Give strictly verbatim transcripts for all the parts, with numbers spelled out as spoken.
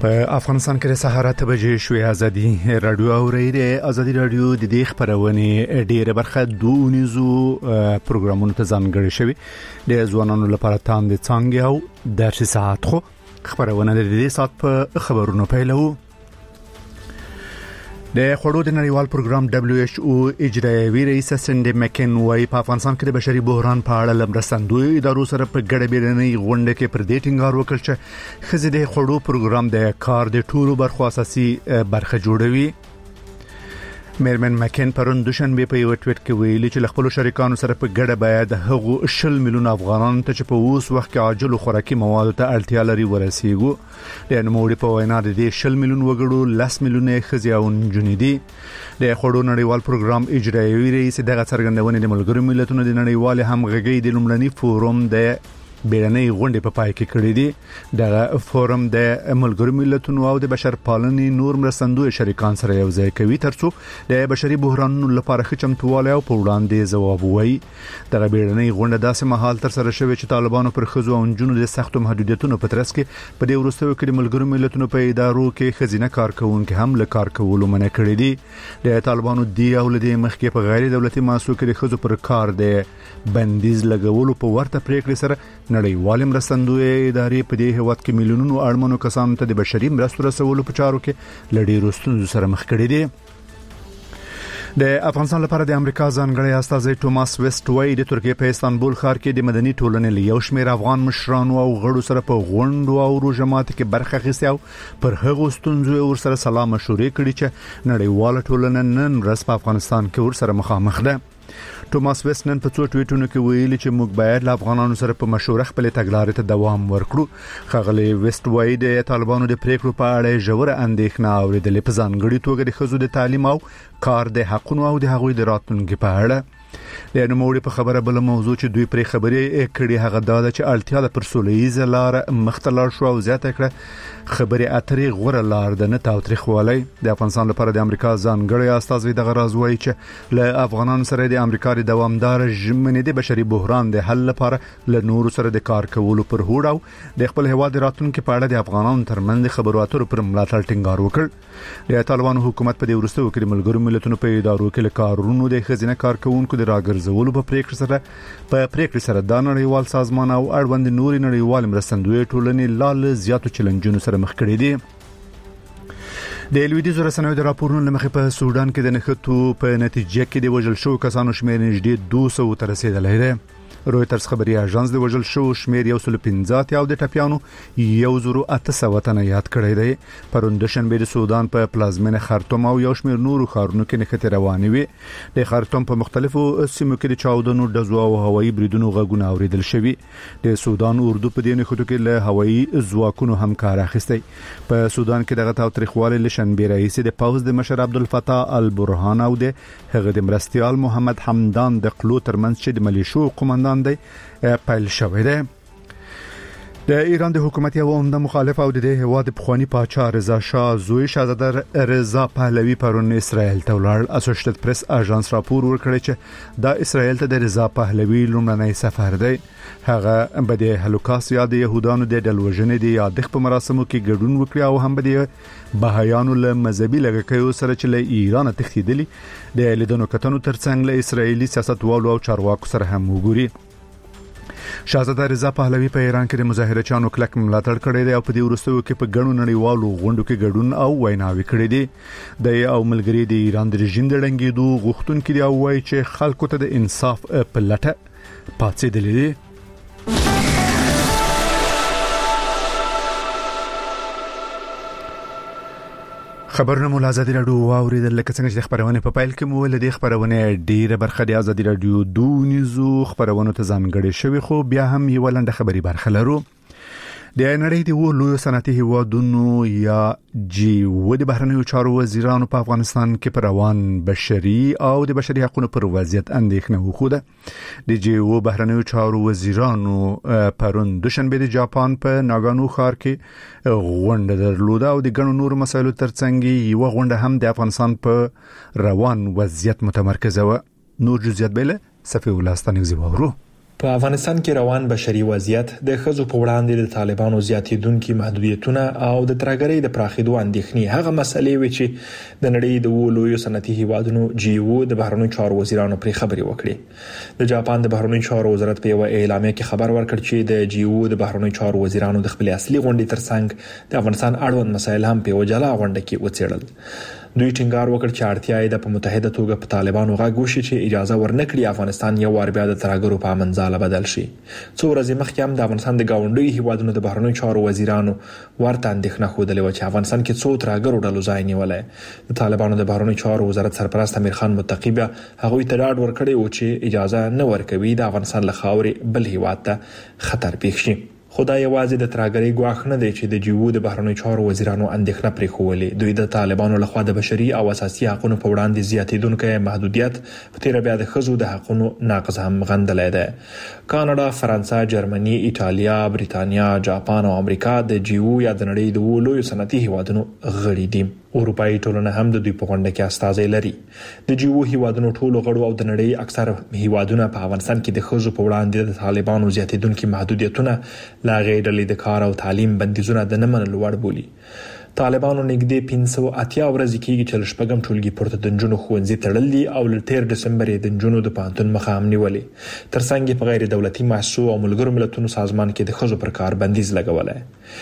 په افغانستان کې سهار اته بجې شوې ازادي رادیو اورېده ازادي رادیو د دې خبرونه ډېره برخه دونیزو پروګرامونو ته ځانګړې شوی د ځوانانو لپاره تام د څنګه او درس ساعت خو خبرونه د دې ساعت په خبرونو پیلو د خړو د نړیوال پروګرام دبليو ایچ او اجرایوي رئیس سندي مکن وايي په افغانستان کې د بشري بحران په اړه لمرستندوی ادارو سره په ګډه بیرنۍ غونډه کې پر دې ټینګار وکړ چې خزې د خړو پروګرام د کار د ټولو برخو اساسي برخه جوړوي. میرمن مکن پرون دوشنبه په یو ټویټ کې ویلي چې خپل شریکانو سره په ګډه باید هغه شل میلیون افغانان ته چې په اوس وخت کې عاجل خوراکي مواد ته اړتیا لري ورسیږي. د نوموړي په وینا د شل میلیون وګړو لس میلیون خزي او نجونې دي. د خړو نړیوال پروګرام اجرایوي رئیس دغه څرګندونه د ملګرو ملتونو د نړیوال همغږي د لومړني فورم د بیرنۍ غونډې په پای کې کړې دي. دغه فورم د ملګرو ملتونو او د بشر پالنې نور مرستندوی شریکان سره یو ځای کوي ترڅو د بشري بحرانونو لپاره ښه چمتووالی او په وړاندې ځواب ووایي. دغه بیرنۍ غونډه داسې مهال تر سره شوې چې طالبانو پر ښځو او نجونو د سختو محدودیتونو په ترڅ کې په دې وروستیو کې د ملګرو ملتونو په ادارو کې ښځینه کارکونکو هم له کار کولو منع کړي دي. د طالبانو دی او لدی مخکې په غیر دولتي مؤسسو کې د ښځو پر کار د بندیز لګولو په ورته پریکړې سره نړیوال مرستندوی ادارې په دې هواد کې میلیونونو اړمنو کسانو ته د بشري مرستو رسولو په چارو کې لړۍ ستونزو سره مخ کړي دي. د افغانستان لپاره د امریکا ځانګړی استازی ټوماس ویسټ وایي د ترکیه په استانبول ښار کې د مدني ټولنې له یو شمېر افغان مشرانو او غړو سره په غونډو او روجمات کې برخه اخیستې او پر هغو ستونزو ورسره سلا مشورې کړي چې نړیواله ټولنه نن ورځ په افغانستان کې ورسره مخامخ ده. ټوماس ویسټ نن په څو ټویټونو کې ویلي چې موږ باید له افغانانو سره په مشوره خپل تګلارې ته دوام ورکړو. ښاغلی ویسټ وایي د طالبانو د پریکړو په اړه ژوره اندېښنه اورېدلې په ځانګړي توګه د ښځو د تعلیم او کار د حقونو او د هغوی د راتلونکي په اړه. د نوموړي په خبره بل موضوع چې دوی پرې خبرې کړي هغه دا ده چې اړتیا د پرسولېزه لار مختلف شو او زیاته کړه خبرې اترې غوړه لار د نه تاوتریخوالی. د افغانستان لپاره د امریکا ځانګړی استازی دغه راز وایي چې له افغانانو سره د امریکا د دوامدار ژمنې د بشري بحران د حل لپاره له نورو سره د کار کولو پر هوډ او د خپل هیواد راتلونکي په اړه د افغانانو ترمنځ خبرو اترو پر ملاتړ ټینګار وکړ. د طالبانو حکومت په دې وروستیو کې د ملګرو ملتونو په ادارو کې له کارونو د ښځینه کارکونکو د راګرځولو په پریکړه سره په پریکړه سره د نړیوال سازمان او اړوند نوري نړیوال مرستندوی ټولنې لاله زیاتو چیلنجونو سره مخ کړي دي. د لویدیزو رسنیو د راپورونو لمخې په سودان کې د نښتو په نتیجه کې د وژل شو کسانو شمېر نږدې دوه سوه ته رسیدلی دی. رويټرز خبري اژانس د وژل شو شمیر یو سل پنځه او د ټپیانو یو زرو اته سوه تنه یاد کړی دی. پرون د شنبه د سودان په پلازمینه خرطوم او یو شمیر نورو ښارونو کې نښتې روانې وي. د خرطوم په مختلفو سیمو کې د چاودنو ډزو او هوایي بریدونو غږونه اوریدل شوي. د سودان اردو په دې نښتو کې له هوایي ځواکونو هم کار اخیستی. په سودان کې دغه تاوتریخوالی له شنبه رئیس د پوز د مشر عبدالفتاح البرهان او د هغه د مرستیال محمد حمدان د قلو ترمنځ چې د ملیشو قومندان دی پیل شوی دی. د ایران د حکومت یو عمده مخالف او د هیواد پخوانی پاچا رضا شاه زوی شاهزاده رضا پهلوي پرون اسرائیل ته ولاړ. اسوسییټډ پریس اژانس راپور ورکړی چې دا اسرائیل ته د رضا پهلوي لومړنی سفر دی. هغه به د هولوکاست یا د يهودانو د ډلوژنې د یادښت په مراسمو کې ګډون وکړي او هم به د بهایانو له مذهبي لږکیو سره چې له ایران تښتیدلي د لیدنو کتنو ترڅنګ له اسرائیلي سیاستوالو او چارواکو سره هم وګوري. شاهزاده رضا پهلوي په ایران کې د مظاهرچیانو کلک ملاتړ کړی دی او په دې وروستیو کې په ګڼو نړیوالو غونډو کې ګډون او ویناوي کړې دي. د او ملګری د ایران د رژیم د ړنګېدو غوښتونکي دی او وایي چې خلکو ته د انصاف په لټه پاتېدلي دي. خبرونه مو ازادي رادیو واوریدل لکه څنګه چې خبرونه په پایل کې مو ول دي خبرونه ډیره برخه د ازادي رادیو دونیزو خبرونه ته ځانګړې شوی خو بیا هم یو ولنده خبري برخه لرو. د نړۍ د لوی صنعتي هیوادونو یا جی و د بهرنیو چارو وزیرانو په افغانستان کې پر روان بشري او د بشري حقوقو پر وضعیت اندېښنه وخوده. د جی و بهرنیو چارو وزیرانو پرون دوشنبه د جاپان په ناګانو ښار کې غونډه درلوده او د ګڼو نورو مسایلو ترڅنګ یو غونډه هم د افغانستان په روان وضعیت متمرکزه و. نور جزئیات به له صفي ولستانیو زیورو. په افغانستان کې روان بشري وضعیت د ښځو په وړاندې د طالبانو زیاتېدونکي محدودیتونه او د ترهګرۍ د پراخېدو اندېښنې هغه مسلې وې چې د نړۍ د اوو لویو صنعتي هیوادونو جی او د بهرنیو چارو وزیرانو پرې خبرې وکړې. د جاپان د بهرنیو چارو وزارت په یو اعلامیه کې خبر ورکړ چې د جی او د بهرنیو چارو وزیرانو د خپل اصلي غونډې ترڅنګ د افغانستان اړوند مسایل هم په وجاله غونډه کې وڅېړل. دوی ټینګار وکړ چې اړتیا یې د په متحده توګه په طالبانو غږ وشي چې اجازه ورنکړي افغانستان یو وار بیا د ترهګرو په منځاله بدل شي. څو ورځې مخکې هم د افغانستان د گاونډي هیوادونو د بهرنیو چارو وزیرانو ورته اندېښنه ښودلې و چې افغانستان کې څو ترهګرو ډلو ځای نیولای. د طالبانو د بهرنیو چارو وزارت سرپرست امیر خان متقی بیا هغوی ته ډاډ ورکړی و چې اجازه نه ورکوي د افغانستان له خاورې بل هیواد ته خطر پیښ شي. خدای یوازې د ترهګرۍ ګواښ نه دی چې د جیو د بهرنیو چارو وزیرانو اندېښنه پرې خولې. دوی د طالبانو لخوا د بشري او اساسي حقوقو په وړاندې زیاتېدونکو محدودیت په تیر بیا د ښځو د حقوقو ناقض هم غندلای دی. کاناډا، فرانسه، جرمني، ایټالیا، بریتانیا، جاپان او امریکا د جیو یا د نړۍ د لویو صنعتي هیوادونو غړي دي. اروپایي ټولنه هم د دوی په غونډه کې استازي لري. د جیو هیوادونو ټولو غړو او د نړۍ اکثر هیوادونه په افغانستان کې د ښځو په وړاندې د طالبانو زیاتېدونکي محدودیتونه لا غیر ډلې د کار او تعلیم بندیزونه د نه منلو وړ بولي. طالبانو نږدې پنځه سوه اتیا ورځې کېږي چې له شپږم ټولګي پورته د نجونو ښوونځي تړلي او له تیر ډسمبر د نجونو د پوهنتون مخه هم نیولې. ترڅنګ په غیر دولتي مؤسسو او ملګرو ملتونو سازمان کې د ښځو پر کار بندیز لګولای.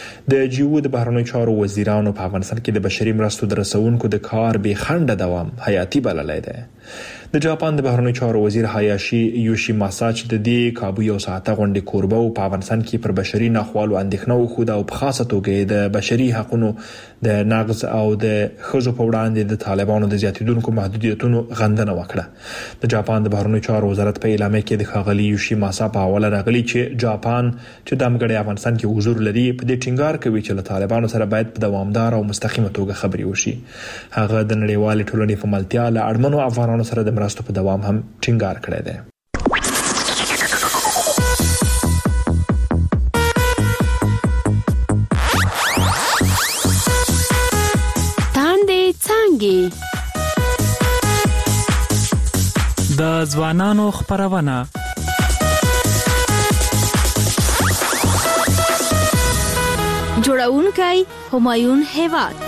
د جیو د بهرنیو چارو وزیرانو په افغانستان کې د بشري مرستو د رسونکو د کار به خنډ دوام حیاتي بللای دی. د جاپان د بهرنیو چارو وزیر هایاشي یوشي ماسا چې د دې کابو یو ساعته غونډې کوربه او په افغانستان کې پر بشري ناخوالو اندېښنه وښوده او په خاصه توګه د بشري حقوقو د نقض او د ښځو په وړاندې د طالبانو د زیاتېدونکو محدودیتونو غندنه وکړه. د جاپان د بهرنیو چارو وزارت په اعلامیه کې د ښاغلي یوشي ماسا په حواله راغلي چې جاپان چې د امګړې افغانستان کې حضور لري په دې ټینګار کوي چې له طالبانو سره باید په دوامدار او مستقیمه توګه خبرې وشي. هغه د نړیوال ټولنې په ملتیا له اړمنو افغانانو سره د مرستو په دوام هم ټینګار کړی دی. تاندې څانګې د ځوانانو خپرونه جوړونکی همایون هیواد.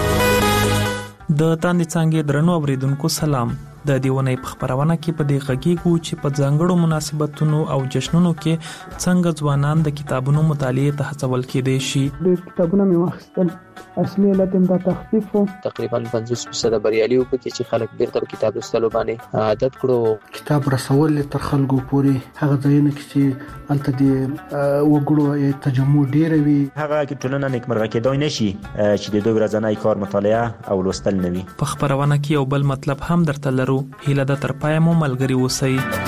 د تاندې څانګې درنو اوریدونکو سلام. د دیونې په خبرونه کې په دې غږیږو چې په ځانګړو مناسبتونو او جشنونو کې څنګه ځوانان د کتابونو مطالعې ته هڅول کېدای شي. د کتابونو مې واخیستل، اصلي علت هم دا تخفیف و. تقریبا پنځوس فیصد بریالي و پکې چې خلک بیرته کتاب لوستلو باندې عادت کړو. کتاب رسول تر خلکو پورې هغه ځایونه کې چې الته د وګړو تجمع ډیر وي، هغه کې ټولنه نیکمرغه کېدای نشي چې د دوی ورځنی کار مطالعه او لوستل نه وي. په خبرونه کې یو بل مطلب هم درته لرو. هیله د تر پای مو ملګری اوسئ.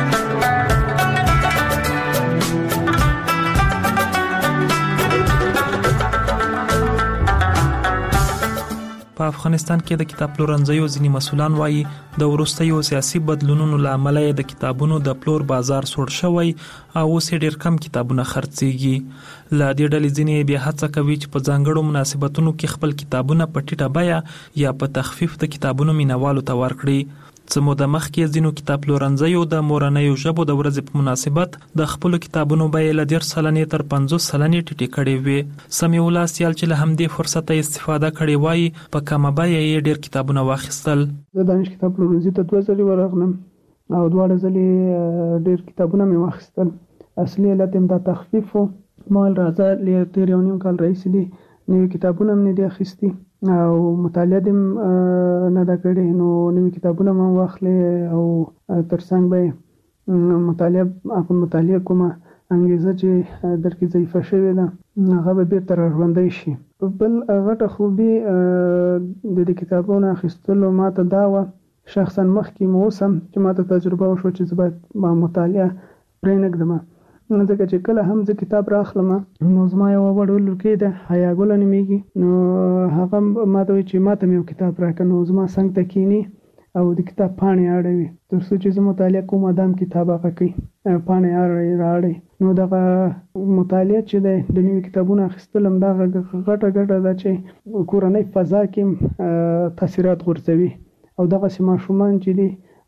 په افغانستان کې د کتاب پلورنځیو ځینې مسؤلان وایي د وروستیو سیاسي بدلونونو له امله د کتابونو د پلور بازار سوړ شوی او اوس ډېر کم کتابونه خرڅېږي. له دې ډلې ځینې بیا هڅه کوي چې په ځانګړو مناسبتونو کې خپل کتابونه په ټیټه بیه یا په تخفیف د کتابونو مینوالو ته ورکړي. څه موده مخکې ځینو کتاب پلورنځیو د مورنیو ژبو د ورځې په مناسبت د خپلو کتابونو بیې له ډېر سلنې تر پنځوس سلنې ټیټې کړې وې. سمیع الله سیال چې له همدې فرصته استفاده کړې وایي په کمه بیه یې ډېر کتابونه واخیستل. زه دانش کتاب پلورنځي ته دوه ځلې ورغلم او دواړه ځلې ډېر کتابونه مې واخیستل. اصلي علت هم دا تخفیف و. مال راځه له تېر یو نیم کال راهیسې دي نوي کتابونه هم نه دي اخیستي او مطالعه دې نه ده کړې، نو نوي کتابونه هم واخلې او ترڅنګ به مطالعه هغه مطالعه کومه انګیزه چې در کې ضعیفه شوې ده هغه به بېرته راژوندی شي. بل غټه خوبي د دې کتابونو اخیستلو ما ته دا وه شخصا مخکې مو اوس هم چې ما ته تجربه وشوه چې زه باید مطالعه پرېنږدم، ځکه چې کله هم زه کتاب راخلم نو زما یوه وړ لورکۍ ده حیا ګله نومیږي، نو هغه ما ته وایي چې ما ته مې یو کتاب راکړه، نو زما څنګ ته کښېني او د کتاب پاڼې اړوي تر څو چې زه مطالعه کوم ادم کتاب هغه کوي پاڼې اړوي راړي. نو دغه مطالعه چې دی د نوي کتابونو اخیستل هم دغه غټه ګټه ده چې کورنۍ فضا کې تاثیرات غورځوي او دغسې ماشومان چې دي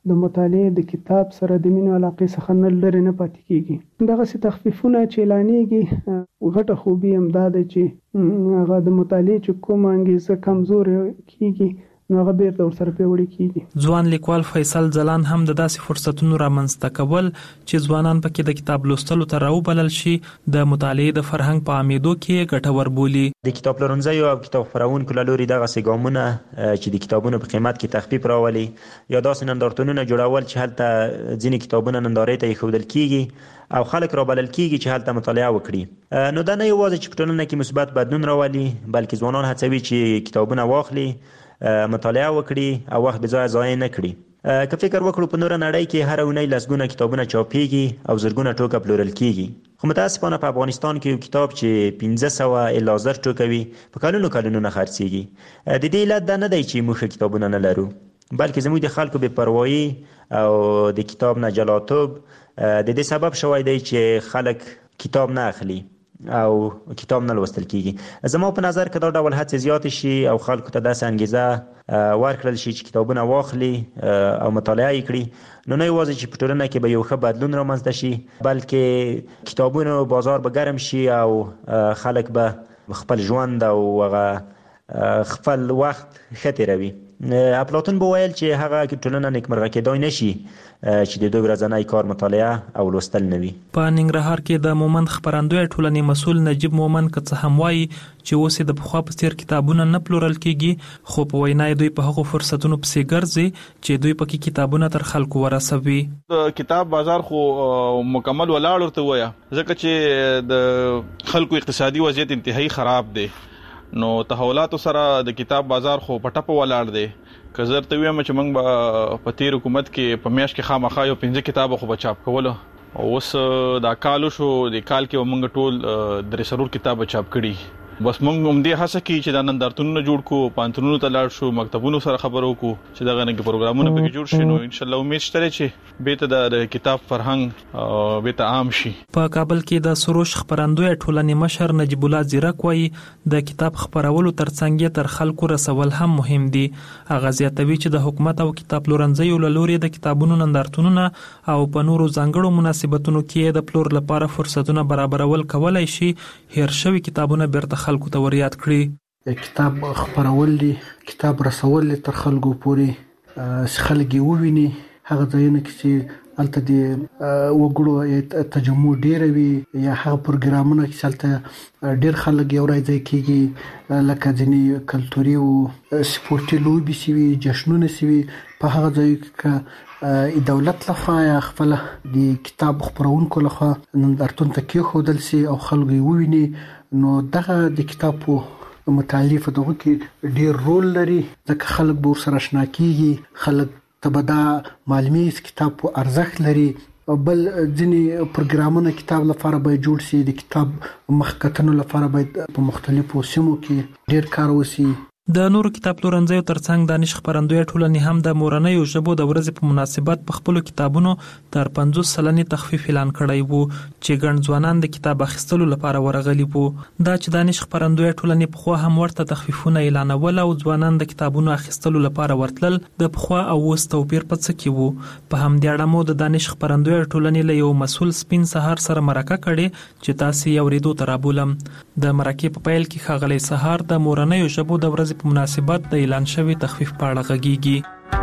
د مطالعې د کتاب سره د مینې علاقې څخه نه لرې نه پاتې کیږي. دغسې تخفیفونه چې اعلانېږي غټه خوبي هم دا ده چې هغه د مطالعې چې کومه انګیزه کمزورې کیږي نو هغه بیرته ورسره پیاوړې کیږي. ځوان لیکوال فیصل ځلان هم د داسې فرصتونو رامنځته کول چې ځوانان پکې د کتاب لوستلو ته راوبلل شي د مطالعې د فرهنګ په عامېدو کې ګټور بولي. د کتاب پلورنځیو او کتاب خپرونکو له لوري دغسې ګامونه چې د کتابونو په قیمت کې تخفیف راولي یا داسې نندارتونونه جوړول چې هلته ځینې کتابونه نندارې ته ایښودل کیږي او خلک رابلل کیږي چې هلته مطالعه وکړي، نو دا نه یوازې چې په ټولنه کې مثبت بدلون راولي بلکې ځوانان هڅوي چې کتابونه واخلي، مطالعه وکړي او وخت به ځای ضایع نه کړي. که فکر وکړو په نوره نړۍ کې هر اونۍ لسګونه کتابونه چاپیږي او زرګونه ټوکه پلورل کیږي، خو متاسفانه په افغانستان کې یو کتاب چې پنځه سوه الا زر ټوکه وي په کلونو کلونو نه خرڅیږي. د دې علت دا نه دی چې موږ کتابونه نه لرو بلکې زموږ د خلکو بې پروایي او د کتاب نه جلاتوب د دې سبب شوی دی چې خلک کتاب نه اخلي او کتاب نه لوستل کیږي. زما په نظر که دا ډول هڅې زیات شي او خلکو ته داسې انګیزه ورکړل شي چې کتابونه واخلي او مطالعه یې کړي، نو نه یوازې چې په ټولنه کې به یو ښه بدلون رامنځته شي بلکې کتابونو بازار به ګرم شي او خلک به خپل ژوند او هغه خپل وخت ښه تېروي. افلاطون به ویل چې هغه ټولنه نیکمرغه کېدای نشي چې د دوی ورځنی کار مطالعه او لوستل نه وي. په ننګرهار کې د مومند خپرندوی ټولنې مسؤل نجیب مومند که څه هم وایي چې اوس د پخوا په څیر کتابونه نه پلورل کیږي، خو په وینا دوی په هغو فرصتونو پسې ګرځي چې دوی پکې کتابونه تر خلکو ورسوي. د کتاب بازار خو مکمل ولاړ ورته ویا ځکه چې د خلکو اقتصادي وضعیت انتهایی خراب دی، نو تحولاتو سره د کتاب بازار خو پټپ ولاړ دی. که زه ورته ویم چې موږ به په تیر حکومت کې په میاشت کې خامخا یو پنځه کتابه خو به چاپ کولو، اوس دا کال شو د کال کې موږ ټول درې څلور کتابه چاپ کړي. بس موږ هم دې هڅه کوي چې دا نندارتونونه جوړ کړو، پوهنتونونو ته لاړ شو، مکتبونو سره خبرو وکړو چې دغه رنګه پروګرامونه پکې جوړ شي، نو ان شاء الله امید شته چې بیرته د کتاب فرهنګ بیرته عام شي. په کابل کې د سروش خپرندوی ټولنې مشر نجیب الله زیرک وایي د کتاب خپرولو ترڅنګ تر خلکو رسول هم مهم دي. هغه زیاتوي چې د حکومت او کتاب پلورنځیو له لوري د کتابونو نندارتونونه او په نورو ځانګړو مناسبتونو کې د پلور لپاره فرصتونه برابرول کولای شي هیر شوي کتابونه بیرته خلکو ته وريات کړي. کتاب خپرول دي، کتاب رسول تر خلکو پورې خلک وویني، هغه ځایونه چې الته د وګړو تجمع ډیر وي یا هغه پروګرامونه چې الته ډیر خلک یو راځي کیږي لکه ځینې کلتوري او سپورتي لوبي سوي جشنونه سوي، په هغه ځای کې دولت لخوا یا خپل د کتاب خپرونکو لخوا نندارتون ته کېښودل سي او خلک وویني، نو دغه د کتاب په متعلق دغه کې ډیر رول لري ځکه خلک به سره آشنا کیږي، خلک تبدا معلومات کتاب په ارزښت لري. بل ځینې پروګرامونه کتاب لپاره به جوړ شي، د کتاب مخکتنو لپاره به په مختلفو سیمو کې ډیر کار وشي. د نورو کتاب پلورنځیو ترڅنګ دانش خپرندوی ټولنې هم د مورنیو ژبو د ورځې په مناسبت په خپلو کتابونو تر پنځوس سلنې تخفیف اعلان کړی وو چې ګڼ ځوانان د کتاب اخیستلو لپاره ورغلي وو. دا چې دانش خپرندوی ټولنې پخوا هم ورته تخفیفونه اعلانول او ځوانان د کتابونو اخیستلو لپاره ورتلل، د پخوا او اوس توپیر په څه کې وو. په همدې اړه مو د دانش خپرندوی ټولنې له یو مسؤل سپین سهار سره مرکه کړې چې تاسو یې اورېدو ته رابولم. د مرکې په پیل کې ښاغلی سهار د مورنیو ژبو د ورځې په مناسبت د اعلان شوي تخفیف په اړه غږیږي.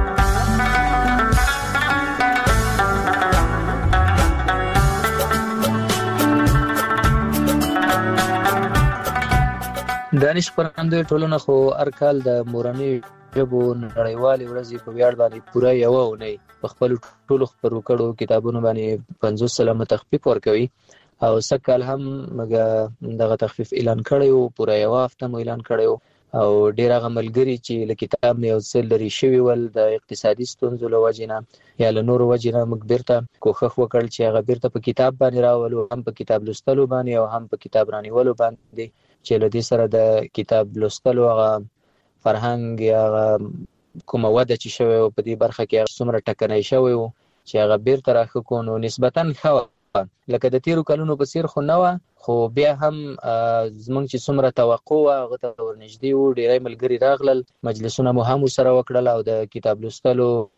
دانش خپرندوی ټولنه خو هر کال د مورنیو ژبو نړیوالې ورځې په ویاړ باندې پوره یوه اونۍ په خپلو ټولو خپرو کړو کتابونو باندې پنځوس سلنه تخفیف ورکوي او سږ کال هم دغه تخفیف اعلان کړی و، پوره یوه هفته مو اعلان کړی و او ډیر هغه ملګري چې له کتاب نه یو څه لرې شوي ول د اقتصادي ستونزو له وجې نه یا له نورو وجې نه موږ بیرته کوښښ وکړ چې هغه بیرته په کتاب باندې راولو، هم په کتاب لوستلو باندې او هم په کتاب رانیولو باندې، چې له دې سره د کتاب لوستلو هغه فرهنګ یا کومه وده چې شوی و په دې برخه کې څومره ټکنی شوی و چې هغه بیرته راښه کړو، نو نسبتا ښه وه. لکه د تیرو کلونو په څیر خو نه وه، خو بیا هم زمونږ چې څومره توقع وه هغه ته ورنږدې وو. ډېری ملګري راغلل، مجلسونه مو هم ورسره وکړل او د کتاب لوستلو